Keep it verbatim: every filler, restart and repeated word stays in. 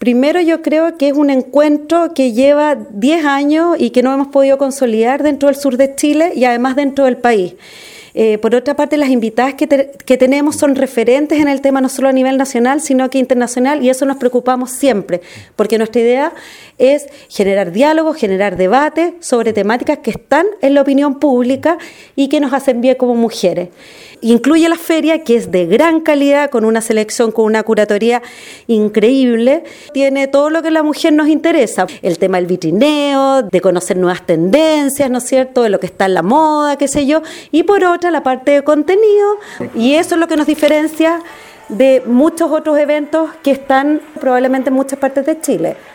Primero, yo creo que es un encuentro que lleva diez años y que no hemos podido consolidar dentro del sur de Chile y además dentro del país. Eh, por otra parte, las invitadas que, te, que tenemos son referentes en el tema no solo a nivel nacional, sino que internacional, y eso nos preocupamos siempre, porque nuestra idea es generar diálogo, generar debate sobre temáticas que están en la opinión pública y que nos hacen bien como mujeres. Incluye la feria, que es de gran calidad, con una selección, con una curatoría increíble. Tiene todo lo que a la mujer nos interesa. El tema del vitrineo, de conocer nuevas tendencias, ¿no es cierto?, de lo que está en la moda, qué sé yo. Y por otra, la parte de contenido. Y eso es lo que nos diferencia de muchos otros eventos que están probablemente en muchas partes de Chile.